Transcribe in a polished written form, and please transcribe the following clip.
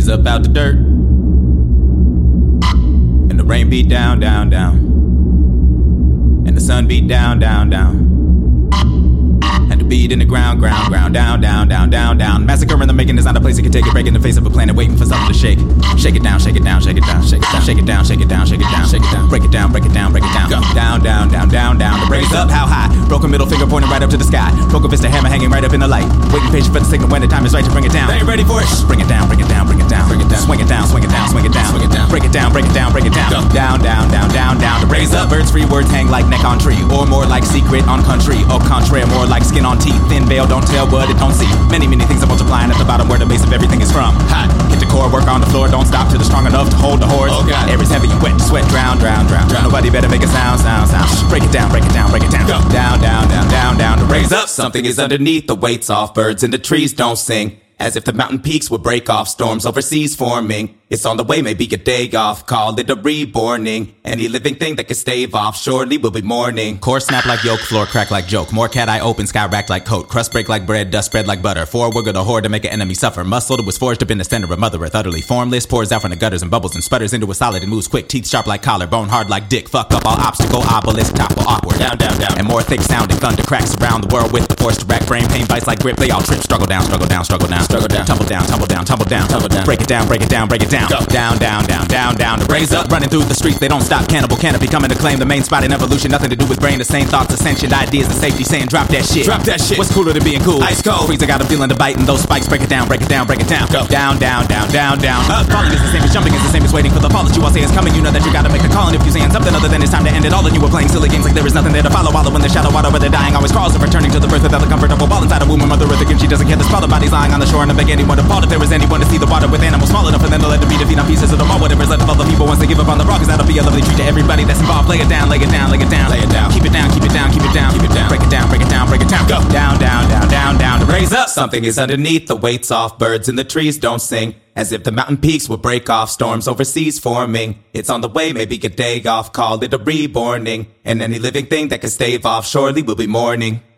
raise up out the dirt, and the rain beat down, down, down, and the sun beat down, down, down, and the beat in the ground, ground, ground, down, down, down, down, down. Massacre in the making is not a place that can take it. Break in the face of a planet, waiting for something to shake. Shake it down, shake it down, shake it down, shake it down, shake it down, shake it down, shake it down, shake it down. Break it down, break it down, break it down. Go down, down, down, down, down. The raise up, how high? Broken middle finger pointing right up to the sky. Broken fist, a hammer hanging right up in the light. Waiting patient for the signal when the time is right to bring it down. They ain't ready for it. Bring it down, bring it down, bring it down, bring it down. Swing it down, swing it down, swing it down, swing it down. Break it down, break it down, break it down. Go down, down, down, down, down. The raise up, birds free words hang like neck on tree, or more like secret on country. Au contraire, more like skin on teeth. Thin veil, don't tell what it don't see. Many, many things are multiplying at the bottom where the base of everything is from. Hot, hit the core, work on the floor, don't stop till it's strong enough to hold the horse. Oh God, air is heavy, you wet, sweat, drown, drown, drown, drown. Nobody better make a sound, sound, sound. Break it down, break it down, break it down. Go down, down, down, down, down. To raise up, something is underneath. The weight's off, birds in the trees don't sing. As if the mountain peaks would break off, storms overseas forming. It's on the way, maybe a day off. Call it a reborning. Any living thing that can stave off, surely will be mourning. Core snap like yolk, floor crack like joke. More cat eye open, sky racked like coat. Crust break like bread, dust spread like butter. Forward the horde to make an enemy suffer. Muscle that was forged up in the center of Mother Earth. Utterly formless, pours out from the gutters and bubbles and sputters into a solid and moves quick. Teeth sharp like collar, bone hard like dick. Fuck up all obstacle, obelisk, topple awkward. Down, down, down. And more thick sounding thunder cracks around the world with the force to rack. Brain pain bites like grip. They all trip, struggle down, struggle down, struggle down, struggle down. Tumble down, tumble down, tumble down, tumble down. Break it down, break it down, break it down. Go down, down, down, down, down. To raise up, running through the streets, they don't stop. Cannibal canopy coming to claim the main spot in evolution. Nothing to do with brain, the same thoughts, ascension, ideas, and safety. Saying drop that shit, drop that shit. What's cooler than being cool? Ice cold. Freezer got a feeling to bite, and those spikes break it down, break it down, break it down. Go down, down, down, down, down. Falling is the same as jumping, is the same as waiting for the fall that you all say is coming. You know that you gotta make a call, and if you saying something other than it's time to end it all, then you were playing silly games like there is nothing there to follow. Wallow in the shadow, water where they're dying always crawls, and returning to the birth without the comfort of a ball inside a womb of Mother Earth. Again, she doesn't care. The sprawled bodies lying on the shore, and I beg anyone to fall if there is anyone to see the water with animals small enough for them to let it be to feed on pieces of the mall. Whatever's left of all the people once they give up on the rock, 'cause that'll be a lovely treat to everybody that's involved. Lay it down, lay it down, lay it down, lay it down. Keep it down, keep it down, keep it down, keep it down. Break it down, break it down, break it down. Go down, down, down, down, down. To raise up, something is underneath. The weight's off, birds in the trees don't sing. As if the mountain peaks will break off, storms overseas forming. It's on the way, maybe a day off. Call it a reborning. And any living thing that can stave off, surely will be mourning.